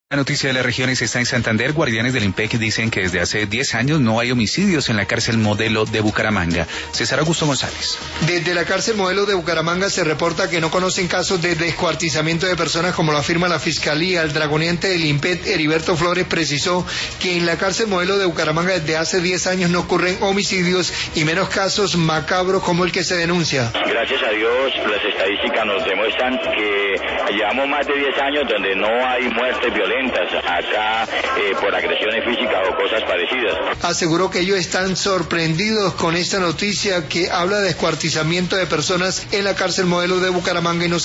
La noticia de las regiones está en Santander. Guardianes del IMPEC dicen que desde hace 10 años no hay homicidios en la cárcel modelo de Bucaramanga. César Augusto González. Desde la cárcel modelo de Bucaramanga se reporta que no conocen casos de descuartizamiento de personas, como lo afirma la Fiscalía. El dragoniente del IMPEC, Heriberto Flores, precisó que en la cárcel modelo de Bucaramanga desde hace 10 años no ocurren homicidios y menos casos macabros como el que se denuncia. Gracias a Dios, las estadísticas nos demuestran que llevamos más de 10 años donde no hay muertes violentas acá por agresiones físicas o cosas parecidas. Aseguró que ellos están sorprendidos con esta noticia que habla de descuartizamiento de personas en la cárcel modelo de Bucaramanga y no